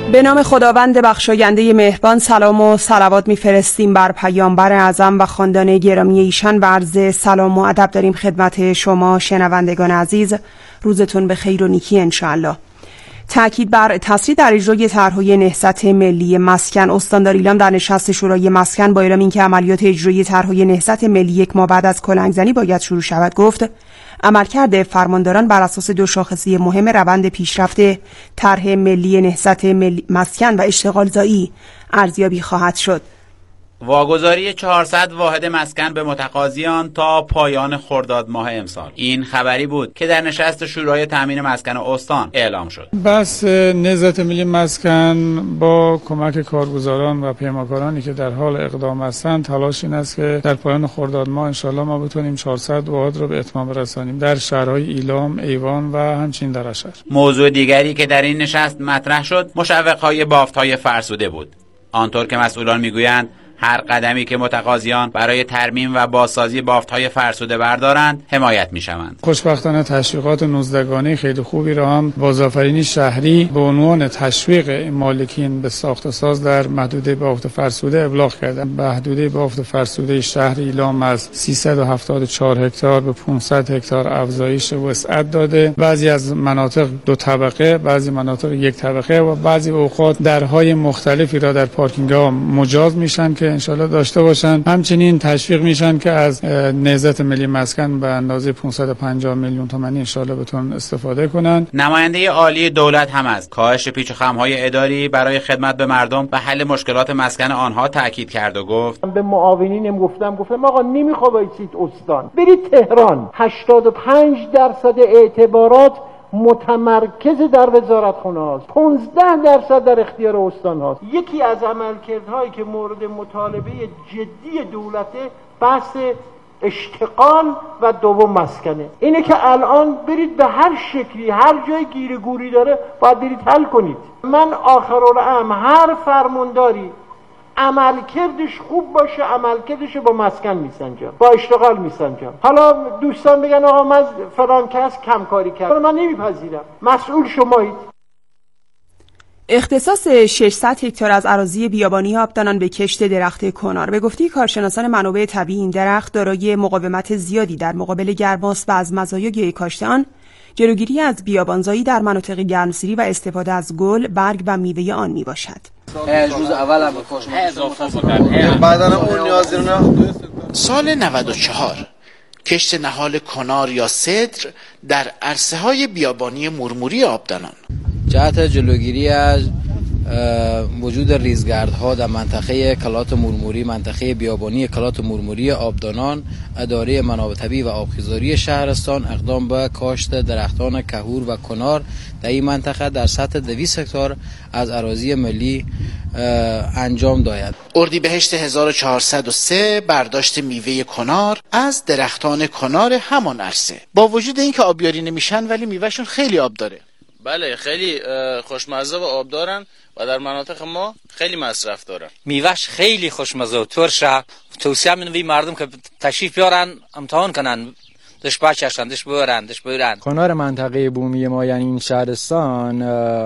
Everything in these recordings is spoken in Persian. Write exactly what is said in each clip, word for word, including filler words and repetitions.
به نام خداوند بخشاینده مهربان، سلام و صلوات میفرستیم بر پیامبر اعظم و خاندان گرامی ایشان و عرض سلام و ادب داریم خدمت شما شنوندگان عزیز. روزتون به خیر و نیکی انشاءالله. تأکید بر تسریع در اجرای طرح‌های نهضت ملی مسکن. استاندار ایلام در نشست شورای مسکن با اعلام اینکه عملیات اجرایی طرح‌های نهضت ملی یک ماه بعد از کلنگزنی باید شروع شود گفت عملکرد فرمانداران بر اساس دو شاخصه مهم روند پیشرفت طرح ملی نهضت ملی مسکن و اشتغال زایی ارزیابی خواهد شد. واگذاری چهارصد واحد مسکن به متقاضیان تا پایان خرداد ماه امسال. این خبری بود که در نشست شورای تامین مسکن استان اعلام شد. بس نهضت ملی مسکن با کمک کارگزاران و پیمانکارانی که در حال اقدام هستند تلاش این است که در پایان خرداد ماه انشالله ما بتونیم چهارصد واحد رو به اتمام برسانیم در شهرهای ایلام، ایوان و همچنین در اشهر. موضوع دیگری که در این نشست مطرح شد مشوق‌های بافت‌های فرسوده بود. آنطور که مسئولان میگویند هر قدمی که متقاضیان برای ترمیم و بازسازی بافت‌های فرسوده بردارند حمایت می‌شوند. خوشبختانه تشویقات نوزدگانی خیلی خوبی را هم بازآفرینی شهری به عنوان تشویق مالکین به ساخت و ساز در محدوده بافت فرسوده ابلاغ کردند. محدوده بافت فرسوده شهر ایلام از سیصد و هفتاد و چهار هکتار به پانصد هکتار افزایش وسعت داده. بعضی از مناطق دو طبقه، بعضی مناطق یک طبقه و بعضی اوقات درهای مختلفی را در پارکینگ‌ها مجاز میشن که انشالله داشته باشن. همچنین تشویق میشن که از نهضت ملی مسکن به اندازه پانصد و پنجاه میلیون تومانی انشالله بتونن استفاده کنن. نماینده عالی دولت هم از کاهش پیچ و خم‌های اداری برای خدمت به مردم و حل مشکلات مسکن آنها تاکید کرد و گفت به معاونینم گفتم گفتم آقا نمیخواد بایستید استان، برید تهران. هشتاد و پنج درصد اعتبارات متمرکز در وزارتخانه هاست، پانزده درصد در اختیار استان هاست. یکی از عملکردهایی که مورد مطالبه جدی دولته بحث اشتغال و دوم مسکنه. اینه که الان برید به هر شکلی هر جای گیره گوری داره باید برید حل کنید. من آخرالامر هر فرمانداری عملکردش خوب باشه عملکردش با مسکن میسنجم، با اشتغال میسنجم. حالا دوستان بگن آقا من فلان کس کم کاری کرد، من نمیپذیرم. مسئول شمایید. اختصاص ششصد هکتار از اراضی بیابانی آبدانان به کشت درخت کنار. به گفته کارشناسان منابع طبیعی این درخت دارای مقاومت زیادی در مقابل گرماست و از مزایای کاشت آن جلوگیری از بیابانزایی در مناطق گرمسیری و استفاده از گل، برگ و میوه آن میباشد. روز اول هم سال نود و چهار کشت نهال کنار یا سدر در عرصه های بیابانی مرموری آبدانان. جهت جلوگیری از وجود ریزگردها در منطقه کلات مرموری، منطقه بیابانی کلات مرموری آبدانان، اداره منابع طبیعی و آبخیزاری شهرستان اقدام به کاشت درختان کهور و کنار در این منطقه در سطح دویست هکتار از اراضی ملی انجام داید. اردیبهشت هزار و چهارصد و سه برداشت میوه کنار از درختان کنار همان عرصه. با وجود اینکه آبیاری نمیشن ولی میوهشون خیلی آب داره. بله خیلی خوشمزه و آب دارن و در مناطق ما خیلی مصرف دارن. میوهش خیلی خوشمزه و ترشه. توصیه می‌کنم مردم که تشریف بیارن امتحان کنن، دش بچشن، دش برن، دش برن. کنار منطقه بومی ما یعنی این شهرستان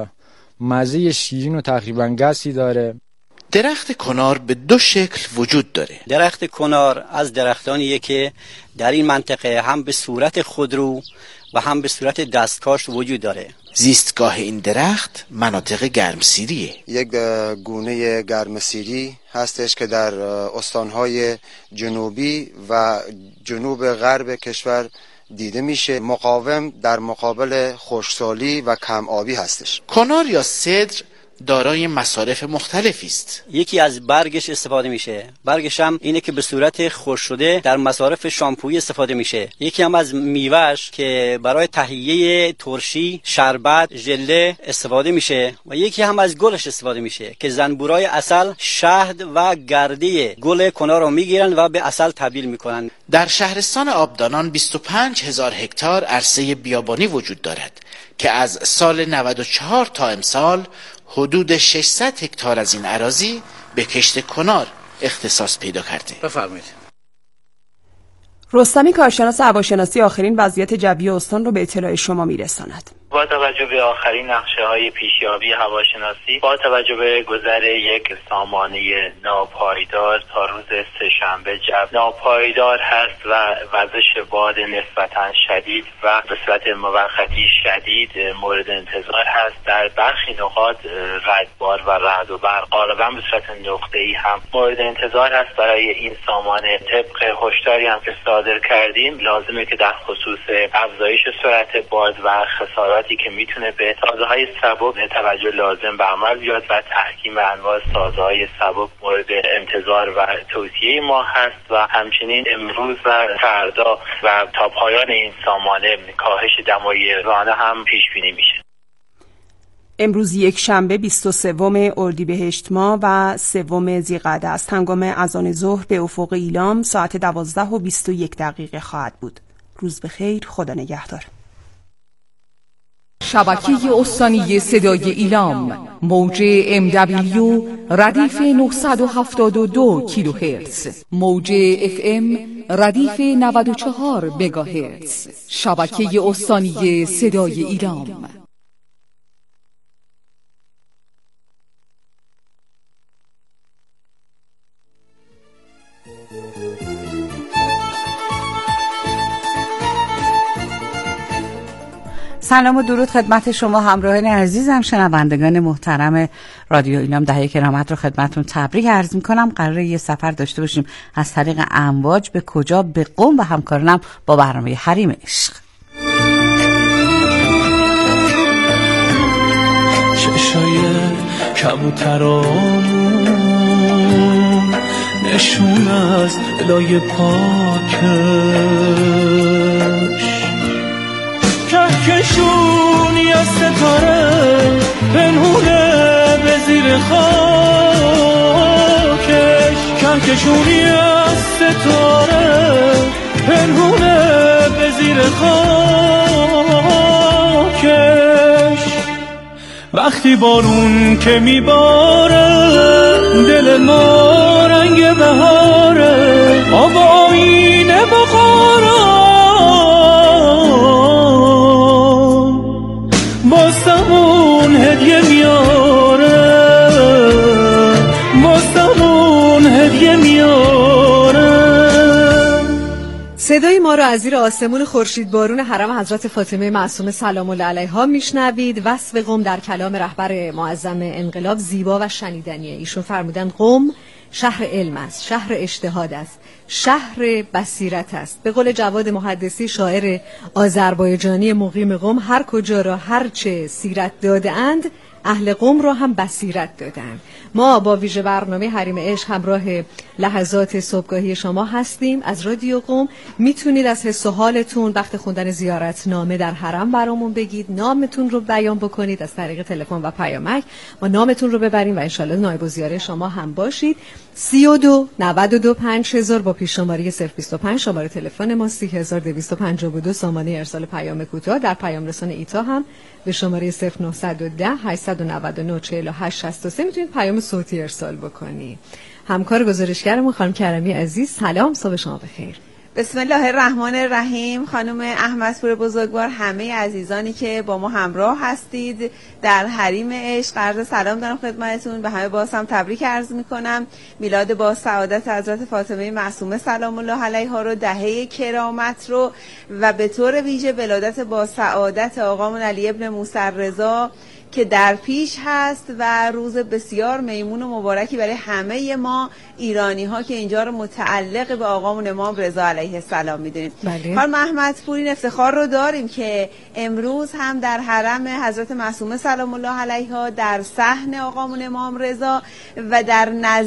مزه شیرین و تقریبا گسی داره. درخت کنار به دو شکل وجود داره. درخت کنار از درختانیه که در این منطقه هم به صورت خودرو و هم به صورت دستکاشت وجود داره. زیستگاه این درخت مناطق گرمسیریه. یک گونه گرمسیری هستش که در استانهای جنوبی و جنوب غرب کشور دیده میشه. مقاوم در مقابل خشکسالی و کم آبی هستش. کنار یا سدر دارای مصارف مختلفی است. یکی از برگش استفاده میشه. برگش هم اینه که به صورت خشک شده در مصارف شامپویی استفاده میشه. یکی هم از میوهش که برای تهیه ترشی، شربت، ژله استفاده میشه و یکی هم از گلش استفاده میشه که زنبورای عسل، شهد و گرده گل کنار رو میگیرن و به عسل تبدیل میکنن. در شهرستان آبدانان بیست و پنج هزار هکتار عرصه بیابانی وجود دارد که از سال نود و چهار تا امسال حدود ششصد هکتار از این اراضی به کشت کنار اختصاص پیدا کرده. بفرمایید. رستمی کارشناس هواشناسی آخرین وضعیت جوی استان رو به اطلاع شما میرساند. با توجه به آخرین نقشه‌های پیشیابی هواشناسی، با توجه به گذر یک سامانه ناپایدار تا روز سه‌شنبه جو ناپایدار هست و وزش باد نسبتاً شدید و به صورت موقتی شدید مورد انتظار هست. در برخی نقاط رعدبار و رعد و برق غالباً به صورت نقطه‌ای هم مورد انتظار هست. برای این سامانه طبق هشداری هم که صادر کردیم لازمه که در خصوص افزایش سرعت باد و خساراتی که میتونه به سازه‌های سبک توجه لازم به عمل بیاد و تحکیم انواع سازه‌های سبک مورد انتظار و توصیه ما هست و همچنین امروز و فردا و تا پایان این سامانه کاهش دمای رانه هم پیش بینی میشه. امروز یک شنبه بیست و سوم اردیبهشت ماه و سوم ذیقعده است. هنگام اذان ظهر به افق ایلام ساعت دوازده و بیست و یک دقیقه خواهد بود. روز بخیر، خدا نگهدار. شبکه استانی صدای ایلام، موج ام دبلیو ردیف نهصد و هفتاد و دو کیلوهرتز، موج اف ام ردیف نود و چهار مگاهرتز. شبکه استانی صدای ایلام. سلام و درود خدمت شما همراهان عزیزم، شنوندگان محترم رادیو ایلام. دهه کرامت رو خدمتتون تبریک عرض می‌کنم. قراره یه سفر داشته باشیم از طریق امواج به کجا؟ به قم و همکارانم با برنامه حریم عشق. چشای کبوترامون نشون از دلای پاکش، کهکشونی از ستاره پنهونه به زیر خاکش، کهکشونی از ستاره پنهونه به زیر خاکش. وقتی بارون که میباره دل ما رنگ بهاره، آب آینه بخارا باستمون هدیه میاره، باستمون هدیه میاره. صدای ما را از زیر آسمون خورشید بارون حرم حضرت فاطمه معصومه سلام الله علیها میشنوید. وصف قم در کلام رهبر معظم انقلاب زیبا و شنیدنیه. ایشون فرمودن قم شهر علم است، شهر اجتهاد است، شهر بصیرت است. به قول جواد محدثی شاعر آذربایجانی مقیم قم، هر کجا را هر چه سیرت داده اند اهل قم را هم بصیرت دادن. ما با ویژه برنامه حریم عشق همراه لحظات صبحگاهی شما هستیم. از رادیو قم میتونید از حس و حالتون وقت خوندن زیارتنامه در حرم برامون بگید، نامتون رو بیان بکنید از طریق تلفن و پیامک. ما نامتون رو ببریم و انشالله نایب الزیاره شما هم باشید. سی و دو نود و دو پنج هزار با پیش شماره صفر بیست و پنج، شماره تلفن ما سی هزار دویست و پنجاه و دو، سامانه ارسال پیام کوتاه در پیام رسان ایتا هم به شماره صفر نهصد و ده هشتصد و نود و نه چهل و هشت شصت و سه میتونید پیام صوتی ارسال بکنید. همکار گزارشگرمون خانم کرمی عزیز، سلام، صبح شما بخیر. بسم الله الرحمن الرحیم. خانم احمدپور بزرگوار، همه عزیزانی که با ما همراه هستید در حریم عشق، عرض سلام دارم خدمتتون. به همه باز هم تبریک عرض میکنم. میلاد با سعادت حضرت فاطمه معصومه سلام الله علیها رو، دهه کرامت رو و به طور ویژه ولادت با سعادت آقامون علی ابن موسی رضا که در پیش هست و روز بسیار میمون و مبارکی برای همه ما ایرانی ها که اینجا رو متعلق به آقامون امام رضا علیه السلام میدونیم. بله. خانم احمدپور، این افتخار رو داریم که امروز هم در حرم حضرت معصومه سلام الله علیها، در صحن آقامون امام رضا و در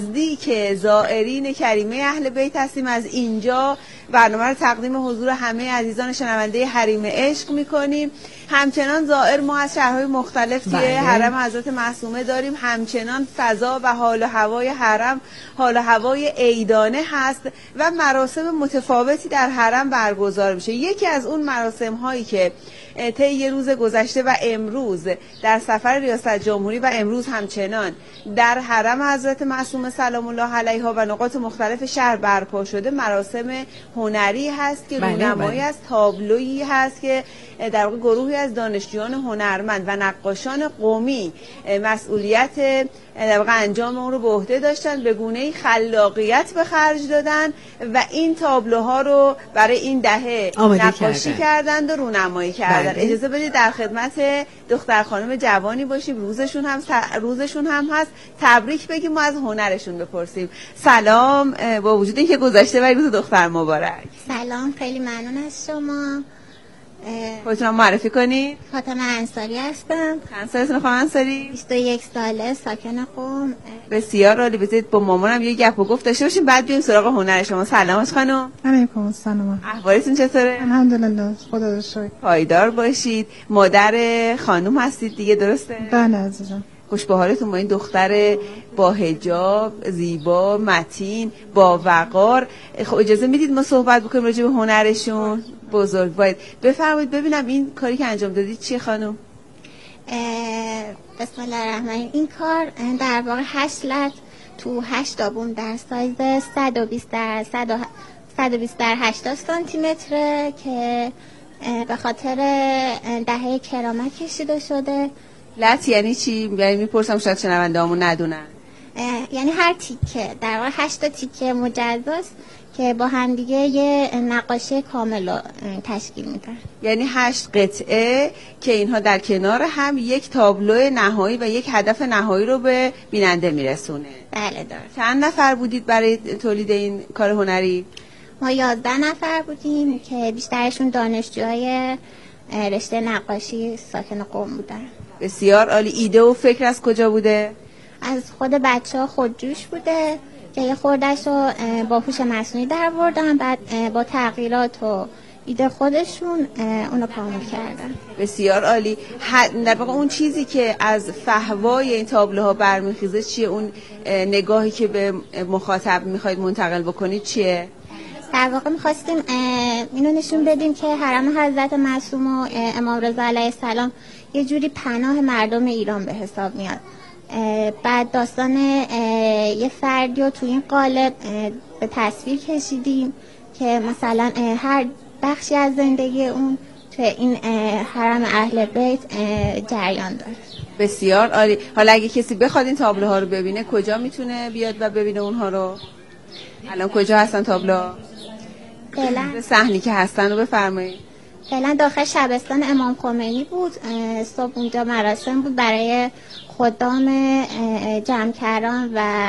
نزدیک زائرین کریمه اهل بیت هستیم. از اینجا برنامه رو تقدیم حضور همه عزیزان شنونده حریم عشق میکنیم. همچنان زائر ما از شهرهای مختلف توی حرم حضرت معصومه داریم. همچنان فضا و حال و هوای حرم حال و هوای عیدانه هست و مراسم متفاوتی در حرم برگزار میشه. یکی از اون مراسم هایی که طی یه روز گذشته و امروز در سفر ریاست جمهوری و امروز همچنان در حرم حضرت معصومه سلام الله علیها و نقاط مختلف شهر برپا شده مراسم هنری هست که رونمایی از تابلویی هست که در واقع گروهی از دانشجویان هنرمند و نقاشان قومی مسئولیت در واقع انجام اون رو به عهده داشتن، به گونه‌ای خلاقیت به خرج دادن و این تابلوها رو برای این دهه نقاشی کردند و رونمایی کردند. اجازه بدید در خدمت دختر خانم جوانی باشیم، روزشون هم روزشون هم هست، تبریک بگیم و از هنرشون بپرسیم. سلام، با وجود اینکه گذشته ولی روز دختر مبارک. سلام، خیلی ممنون از شما. خودتون معرفی کنید. فاطمه انصاری هستم. چند سالتونه خانم انصاری؟ بیست و یک ساله، ساکن قم. بسیار عالی. بذارید با مامانم یه گپ و گفت داشته باشیم بعد بیایم سراغ هنر شما. سلام خانم. علیکم السلام. احوالتون چطوره؟ الحمدلله، خدا رو شکر. پایدار باشید. مادر خانم هستید دیگه، درسته؟ بله عزیزم. خوش به حالتون با این دختر با حجاب، زیبا، متین، با وقار. خب اجازه میدید ما صحبت بکنیم راجع به هنرشون؟ بزرگوارید. بفرمایید ببینم این کاری که انجام دادید چیه خانم؟ بسم الله الرحمن الرحیم. این کار در واقع هشت لط تو هشت آبون در سایز صد و بیست در صد و بیست در هشتاد سانتی متره که به خاطر دهه کرامت کشیده شده. لط یعنی چی؟ یعنی میپرسم شاید شنونده‌هامون ندونن. یعنی هر تیکه در واقع هشت تا تیکه مجزاست که با هم دیگه یه نقاشی کامل رو تشکیل میدن. یعنی هشت قطعه که اینها در کنار هم یک تابلو نهایی و یک هدف نهایی رو به بیننده میرسونه. بله داره. چند نفر بودید برای تولید این کار هنری؟ ما یازده نفر بودیم که بیشترشون دانشجوهای رشته نقاشی ساکن قم بودن. بسیار عالی. ایده و فکر از کجا بوده؟ از خود بچه ها خودجوش بوده که یه خوردش رو با هوش مصنوعی در بردن، بعد با تغییرات و ایده خودشون اونو کامل کردن. بسیار عالی. در واقع اون چیزی که از فحوای این تابلوها برمیخیزه چیه؟ اون نگاهی که به مخاطب میخواید منتقل بکنید چیه؟ در واقع میخواستیم اینو نشون بدیم که حرم حضرت معصوم و امام رضا علیه السلام یه جوری پناه مردم ایران به حساب میاد. بعد داستان یه فردی رو تو این قالب به تصویر کشیدیم که مثلا هر بخشی از زندگی اون تو این حرم اهل بیت جریان داره. بسیار عالی. حالا اگه کسی بخواد این تابلوها رو ببینه کجا میتونه بیاد و ببینه اونها رو؟ الان کجا هستن تابلوها؟ فعلا صحنی که هستن رو بفرمایید. فعلا داخل شبستان امام خمینی بود. صبح اونجا مراسم بود برای خدام جمع‌کران و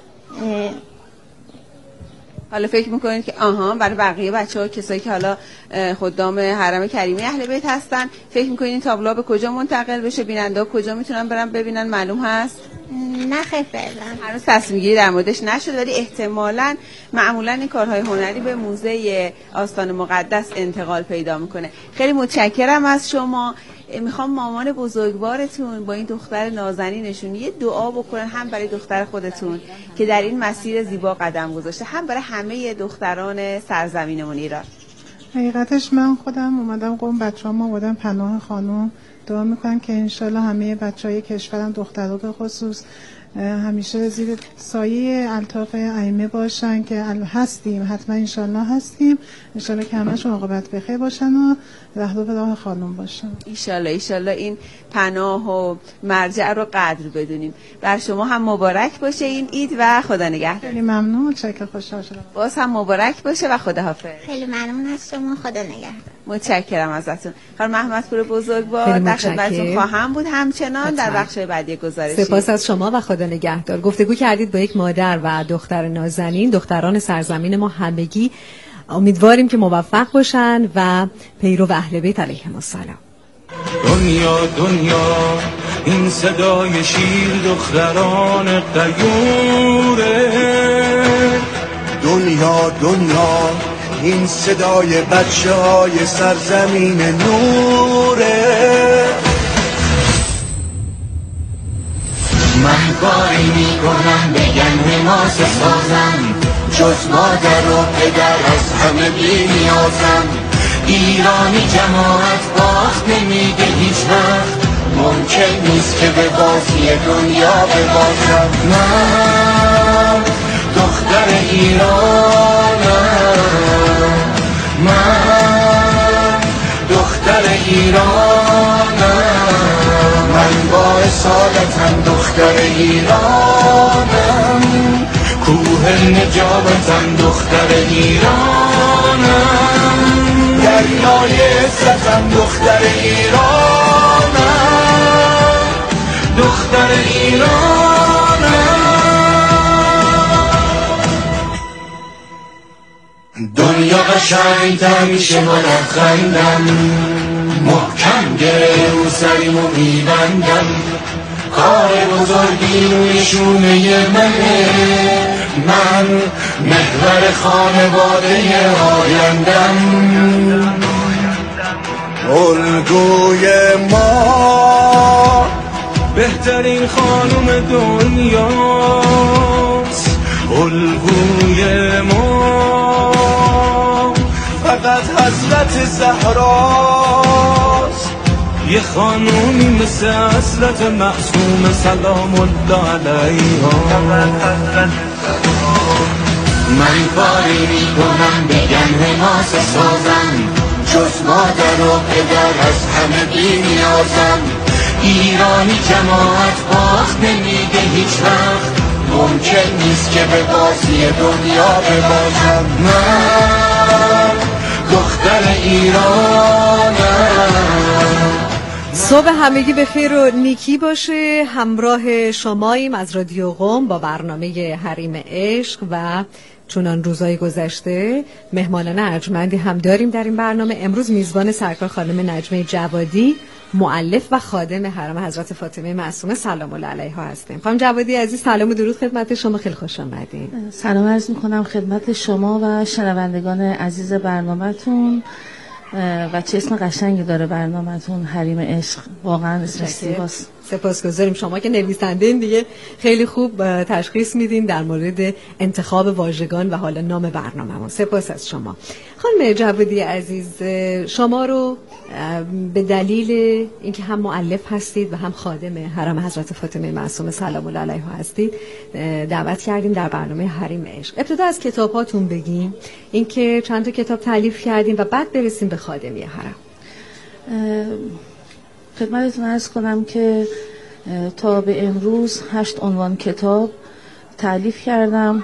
حالا فکر میکنید که آها برای بقیه بچه‌ها کسایی که حالا خدام حرم کریمه اهل بیت هستن فکر میکنید این تابلوها به کجا منتقل بشه؟ بیننده‌ها کجا میتونن برن ببینن؟ معلوم هست؟ نه خیلی فعلا هنوز تصمیم گیری در موردش نشده، ولی احتمالاً معمولاً این کارهای هنری به موزه آستان مقدس انتقال پیدا میکنه. خیلی متشکرم از شما. میخوام مامان بزرگوارتون با این دختر نازنینشون یه دعا بکنن، هم برای دختر خودتون که در این مسیر زیبا قدم گذاشته، هم برای همه دختران سرزمینمون ایران. حقیقتش من خودم اومدم قم، بچه‌ام اومدن پناه خانم، دعا میکنم که انشالله همه بچهای کشورم دخترها به خصوص همیشه زیر سایه الطاف ائمه باشن که هستیم، حتما انشالله هستیم، انشالله که همشون عاقبت بخیر باشن و رهرو به راه خانم باشن. انشالله انشالله این پناه و مرجع رو قدر بدونیم. بر شما هم مبارک باشه این عید و خدا نگهدار. خیلی ممنون، چکر خوشحال شدم. باز هم مبارک باشه و خداحافظ. خیلی ممنون از شما، خدا نگهدار. متشکرم ازتون. خانم احمدپور بزرگوار در خدمتتون خواهم بود همچنان در بخش بعدی گزارش. سپاس از شما و خدا نگهدار. گفتگو کردید با یک مادر و دختر نازنین، دختران سرزمین ما همگی. امیدواریم که موفق باشن و پیرو اهل بیت علیهم السلام. دنیا دنیا این صدای شیر دختران غیوره، دنیا دنیا این صدای بچه های سرزمین نوره. مهگاری میکنم بگن نماز سازم، جز مادر و پدر از همه بی نیازم. ایرانی جماعت باخت نمیده هیچ وقت، ممکن نیست که به بازی دنیا ببازم. من دختر ایرانم، من دختر ایرانم، من با اصالتم دختر ایرانم، کوه نجابتم دختر ایرانم، دریای عزتم دختر ایرانم، دختر ایرانم. دنیا قشنگ‌تر میشه با لبخندم، محکم گره رو سریمو میبندم، کار بزرگی روی شونه منه، من محور خانواده آیندم. الگوی ما بهترین خانم دنیاست، الگوی ما فقط حضرت زهراست، یه خانومی مثل حضرت معصوم سلام الله علیها. من کاری میکنم بگن حماس سازم، جز مادر و پدر از همه بی نیازم. ایرانی جماعت باخت نمیده هیچ وقت، ممکن نیست که به بازی دنیا ببازم. من دختر ایرانم. صبح همگی به خیر و نیکی باشه. همراه شماییم از رادیو قم با برنامه حریم عشق و چونان روزهای گذشته مهمانان ارجمندی هم داریم در این برنامه. امروز میزبان سرکار خانم نجمه جوادی، مؤلف و خادم حرم حضرت فاطمه معصومه سلام الله علیها هستیم. خانم جوادی عزیز سلام و درود خدمت شما، خیلی خوش آمدید. سلام عرض میکنم خدمت شما و شنوندگان عزیز برنامه‌تون. و چه اسم قشنگی داره برنامه‌تون، حریم عشق، واقعا اسمش زیباست. سپاسگزاریم. شما که نویسنده‌این دیگه خیلی خوب تشخیص میدین در مورد انتخاب واژگان و حالا نام برنامه‌مون. سپاس از شما. خانم جوادی عزیز، شما رو به دلیل اینکه هم مؤلف هستید و هم خادم حرم حضرت فاطمه معصومه سلام الله علیها هستید دعوت کردیم در برنامه حریم عشق. ابتدا از کتاباتون بگیم، اینکه چند تا کتاب تالیف کردیم و بعد برسیم به خادمی حرم. خدمتتون عرض کنم که تا به امروز هشت عنوان کتاب تالیف کردم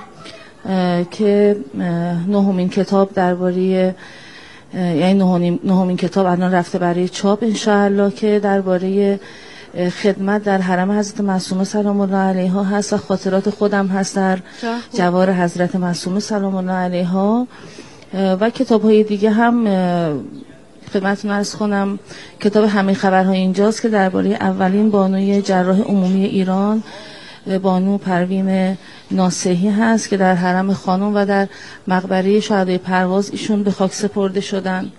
که نهمین کتاب درباره یعنی نهمین, نهمین کتاب الان رفته برای چاپ انشاءالله که درباره خدمت در حرم حضرت معصومه سلام الله علیها هست و خاطرات خودم هست در جوار حضرت معصومه سلام الله علیها و کتاب های دیگه هم خدمتتون عرض کنم. کتاب همه خبرها اینجاست که درباره اولین بانوی جراح عمومی ایران بانو پروین ناصحی هست که در حرم خانم و در مقبره شهدای پرواز ایشون به خاک سپرده شدن.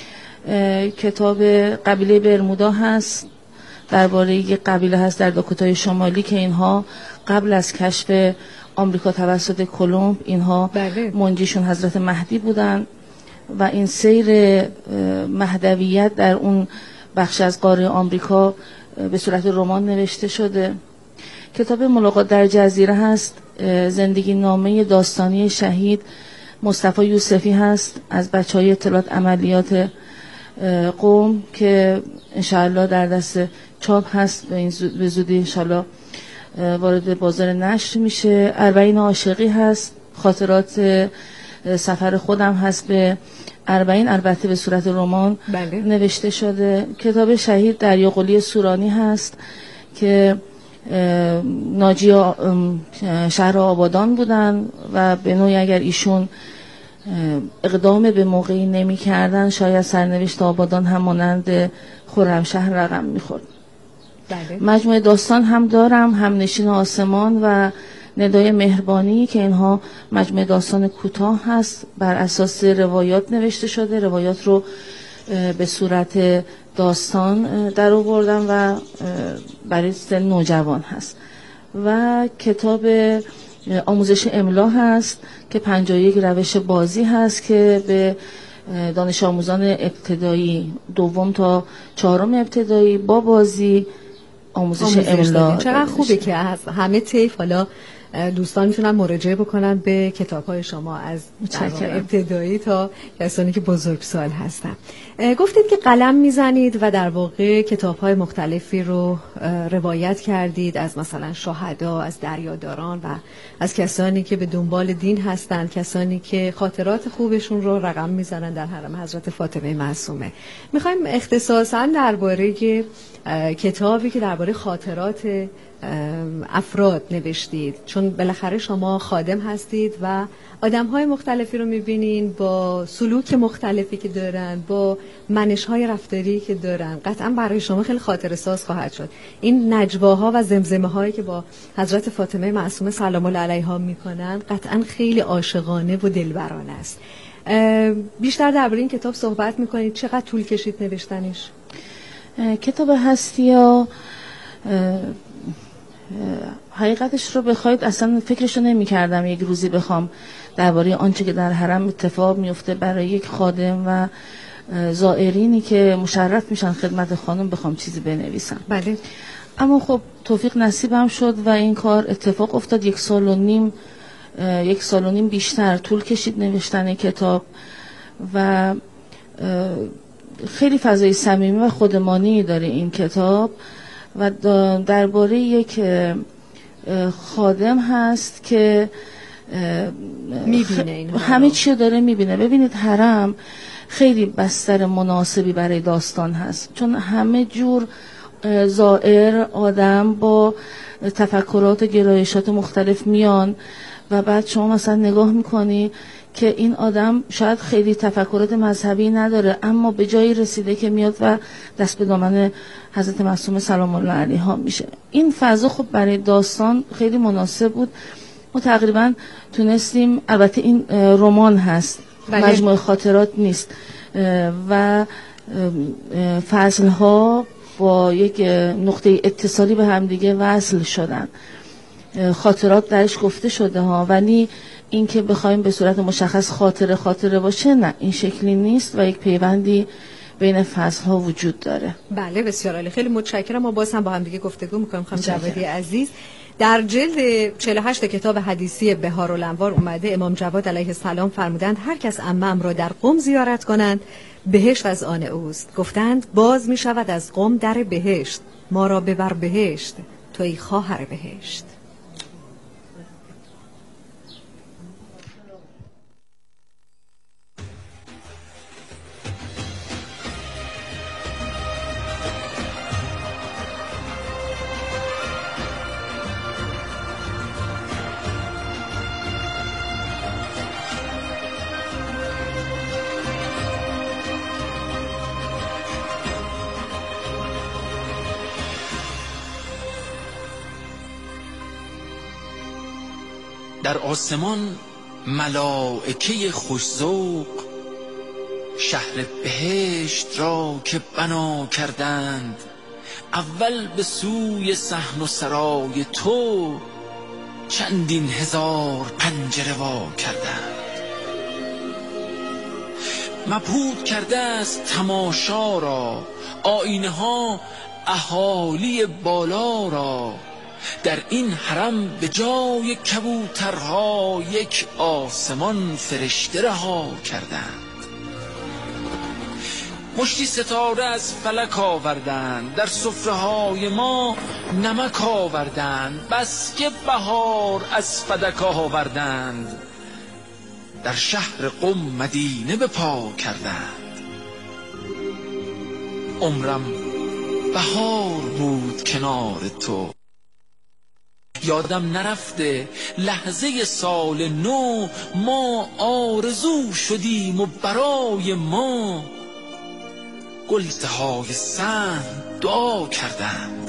کتاب قبیله برمودا هست، درباره یک قبیله هست در داکوتای شمالی که اینها قبل از کشف آمریکا توسط کلمب اینها منجیشون حضرت مهدی بودن و این سیر مهدویت در اون بخش از قاره آمریکا به صورت رمان نوشته شده. کتاب ملاقات در جزیره هست، زندگی نامه داستانی شهید مصطفی یوسفی هست از بچهای اطلاعات عملیات قم که انشاءالله در دست چاپ هست، به زودی انشاءالله وارد بازار نشر میشه. اربعین عاشقی هست، خاطرات سفر خودم هست به اربعین، البته به صورت رمان بله. نوشته شده. کتاب شهید دریاقلی سورانی هست که ناجی شهر آبادان بودن و به نوعی اگر ایشون اقدام به موقعی نمی کردن شاید سرنوشت آبادان هم مانند خرمشهر رقم می خورد. بله. مجموعه داستان هم دارم، همنشین آسمان و ندای مهربانی که اینها مجموعه داستان کوتاه هست، بر اساس روایات نوشته شده. روایات رو به صورت داستان در آوردم و برای سن نوجوان هست. و کتاب آموزش املا هست که پنجاه و یک روش بازی هست که به دانش آموزان ابتدایی دوم تا چهارم ابتدایی با بازی آموزش املا. چقدر خوبه که از همه طیف حالا دوستان میتونن مراجعه بکنن به کتاب‌های شما از ابتدایی تا کسانی که بزرگسال هستن. گفتید که قلم میزنید و در واقع کتاب‌های مختلفی رو روایت کردید از مثلا شهدا، از دریاداران و از کسانی که به دنبال دین هستند، کسانی که خاطرات خوبشون رو رقم میزنن در حرم حضرت فاطمه معصومه. میخوایم اختصاصا درباره کتابی که درباره خاطرات افراد نوشتید، چون بالاخره شما خادم هستید و آدم‌های مختلفی رو می‌بینین با سلوک مختلفی که دارن، با منش‌های رفتاری که دارن، قطعا برای شما خیلی خاطره ساز خواهد شد. این نجواها و زمزمه‌هایی که با حضرت فاطمه معصومه سلام الله علیها می‌کنن قطعا خیلی عاشقانه و دلبرانه است. بیشتر درباره این کتاب صحبت می‌کنید. چقدر طول کشید نوشتنش؟ کتاب هستی‌ها حقیقتش رو بخواید اصلا فکرشو نمی کردم یک روزی بخوام درباره آنچه که در حرم اتفاق میفته برای یک خادم و زائرینی که مشرف میشن خدمت خانم بخوام چیزی بنویسم. بله. اما خب توفیق نصیبم شد و این کار اتفاق افتاد. یک سال و نیم یک سال و نیم بیشتر طول کشید نوشتن کتاب و خیلی فضای صمیمی و خودمانی داره این کتاب و درباره یک خادم هست که میبینه این همه چی داره میبینه. ببینید حرم خیلی بستر مناسبی برای داستان هست، چون همه جور زائر آدم با تفکرات و گرایشات مختلف میان و بعد شما مثلا نگاه میکنی که این آدم شاید خیلی تفکرات مذهبی نداره اما به جایی رسیده که میاد و دست به دامن حضرت معصومه سلام الله علیها میشه. این فضا خب برای داستان خیلی مناسب بود. ما تقریبا تونستیم، البته این رمان هست، بله. مجموعه خاطرات نیست و فصلها با یک نقطه اتصالی به هم دیگه وصل شدن. خاطرات درش گفته شده ها، ولی این که بخوایم به صورت مشخص خاطره خاطره باشه نه، این شکلی نیست و یک پیوندی بین فصل ها وجود داره. بله بسیار عالی، خیلی متشکرم. ما باز هم با هم دیگه گفتگو می‌کنیم. خانم جوادی عزیز، در جلد چهل و هشت کتاب حدیثی بهارالانوار اومده امام جواد علیه السلام فرمودند هر کس عمم را در قم زیارت کنند بهشت از آن اوست. گفتند باز می شود از قم در بهشت، ما را ببر بهشت توی خواهر بهشت. در آسمان ملائکه خوش‌ذوق شهر بهشت را که بنا کردند، اول به سوی صحن و سرای تو چندین هزار پنجره وا کردند. مبهوت کرده است تماشا را آینه ها اهالی بالا را، در این حرم به جای کبوترها یک آسمان فرشته رها کردند. مشتی ستاره از فلک آوردند، در سفره های ما نمک آوردند، بس که بهار از فدک آوردند، در شهر قم مدینه به پا کردند. عمرم بهار بود کنار تو، یادم نرفته لحظه سال نو، ما آرزو شدیم و برای ما گلزه های سن دعا کردند.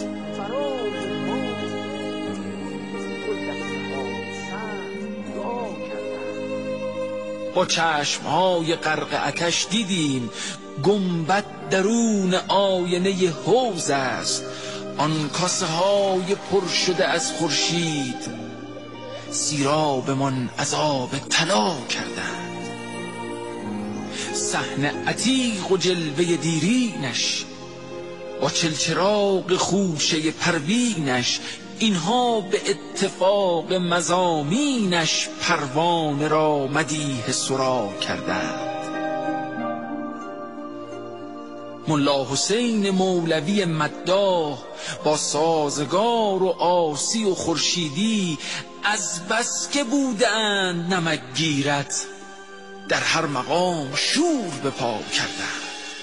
با چشم های غرق آتش دیدیم گنبد درون آینه حوض است، آن کاسه های پر شده از خورشید سیرابمان از آب طلا کردند. صحن عتیق و جلوه دیرینش، با چلچراغ خوشه پروینش، اینها به اتفاق مضامینش پروانه را مدیح سرا کردند. ملا حسین مولوی مداح با سازگار و آسی و خورشیدی، از بس که بودند نمک گیرت در هر مقام شور به پا کردند.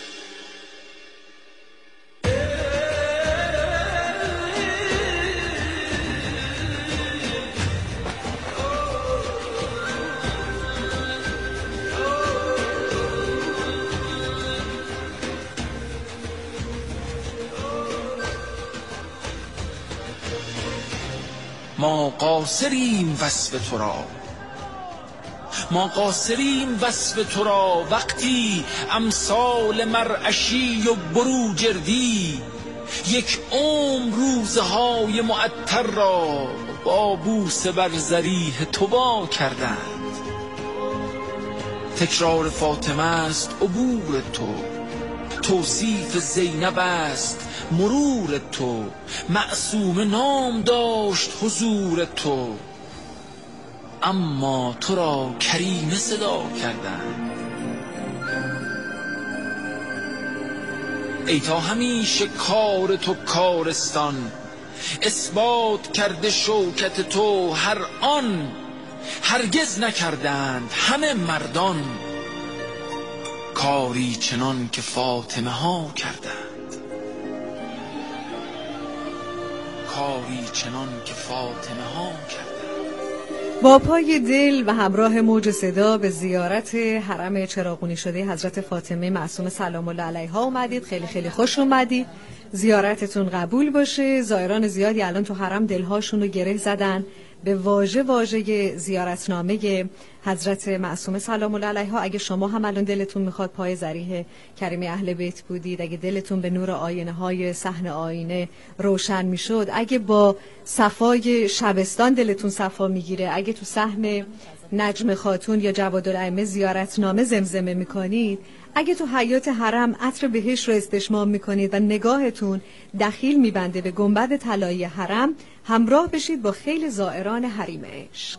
ما قاصریم وصف تو را، ما قاصریم وصف تو را، وقتی امثال مرعشی و بروجردی یک عمر روزهای معطر را با بوسه بر ضریح تو وا کردند. تکرار فاطمه است عبور تو، توصیف زینب است مرور تو، معصوم نام داشت حضور تو، اما تو را کریمه صدا کردند. ای تا همیشه کار تو کارستان، اثبات کرده شوکت تو هر آن، هرگز نکردند همه مردان کاری چنان که فاطمه ها کردند، کاری چنان که فاطمه ها کردند. با پای دل و همراه موج صدا به زیارت حرم چراغونی شده حضرت فاطمه معصومه سلام الله علیها اومدید. خیلی خیلی خوش اومدید، زیارتتون قبول باشه. زائران زیادی الان تو حرم دلهاشون رو گره زدن به واژه واژه زیارتنامه حضرت معصومه سلام الله علیها. اگه شما هم الان دلتون میخواد پای ضریح کریمه اهل بیت بودید، اگه دلتون به نور آینه های صحن آینه روشن میشد، اگه با صفای شبستان دلتون صفا میگیره، اگه تو صحن نجم خاتون یا جوادالائمه زیارتنامه زمزمه میکنید، اگه تو حیات حرم عطر بهشت رو استشمام میکنید و نگاهتون دخیل میبنده به گنبد طلایی حرم، همراه بشید با خیلی زائران حریم عشق.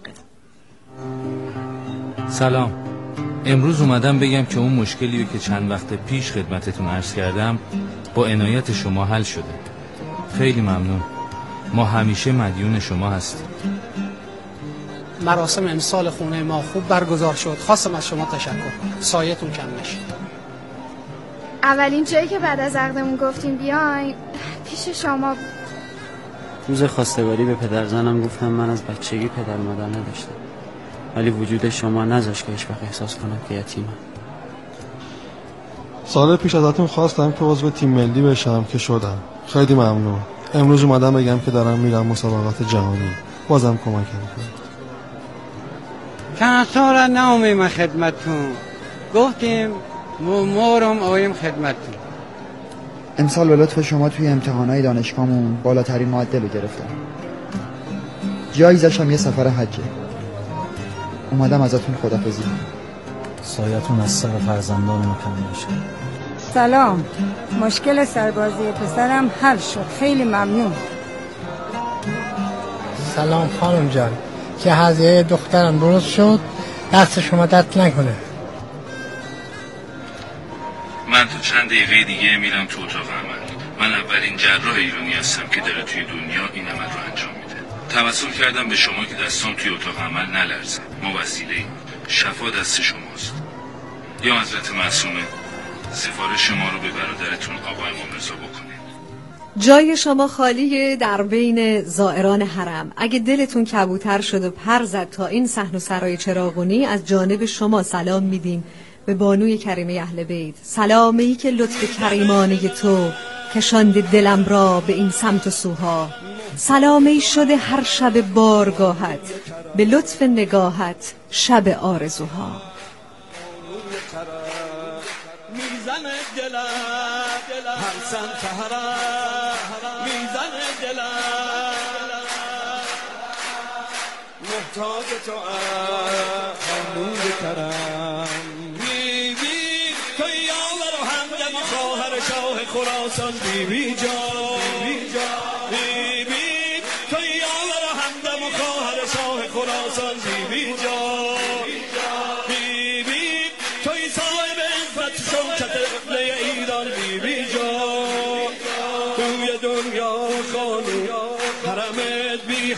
سلام، امروز اومدم بگم که اون مشکلی که چند وقت پیش خدمتتون عرض کردم با عنایت شما حل شده. خیلی ممنون، ما همیشه مدیون شما هستیم. مراسم امسال خونه ما خوب برگزار شد، خواستم از شما تشکر کنم، سایتون کم نشه. اولین جایی که بعد از عقدمون گفتیم بیاین پیش شما. روز خواستگاری به پدر زنم گفتم من از بچگی پدر مادر نداشتم، ولی وجود شما نذاشت که هیچ وقت احساس کنم که یتیمم. سال پیش ازتون خواستم که عضو تیم ملی بشم که شدم. خیلی ممنون. امروز اومدم بگم که دارم میرم مسابقات جهانی. بازم کمک میکنید. چند سال نامیم خدمتتون، گفتیم مورم آیم خدمتتون. امسال به لطف شما توی امتحانات دانشگاهمون بالاترین معدل رو گرفتم. جایزش هم یه سفر حجه. اومدم ازتون خداحافظی کنم. سایتون از سر فرزندانمون کم نشه. سلام، مشکل سربازی پسرم حل شد، خیلی ممنون. سلام خانم جان، که هزینه دخترم درست شد، دست شما درد نکنه. من تو چند دقیقه دیگه میرم تو اتاق عمل. من اولین جراح ایرانی هستم که داره توی دنیا این عمل رو انجام میده. توسل کردم به شما که دستام توی اتاق عمل نلرزه. ما وسیله‌ایم، شفا دست شماست. یا حضرت معصومه سفارش شما رو به برادرتون آقا امام رضا بکنید. جای شما خالیه در بین زائران حرم. اگه دلتون کبوتر شد و پر زد تا این صحن و سرای چراغونی، از جانب شما سلام میدیم به بانوی کریمه اهل بیت. سلامی که لطف کریمانه تو کشانده دلم را به این سمت و سوها. سلامی شده هر شب بارگاهت، به لطف نگاهت شب آرزوها. میزن دلم هر سمت حرم، میزن دلم محتاج تو نور کرم، میبینم خواهر شاه خراسان بی بی جان بی بی توی یاور همدم و خواهر شاه خراسان بی بی جان